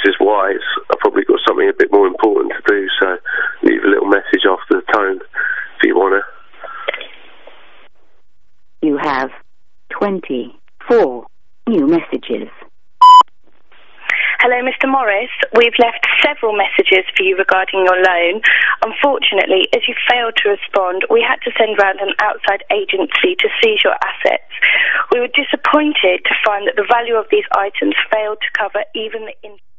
is why I've probably got something a bit more important to do, so leave a little message after the tone if you want to. You have 24 new messages. Hello, Mr. Morris. We've left several messages for you regarding your loan. Unfortunately, as you failed to respond, we had to send round an outside agency to seize your assets. We were disappointed to find that the value of these items failed to cover even the interest.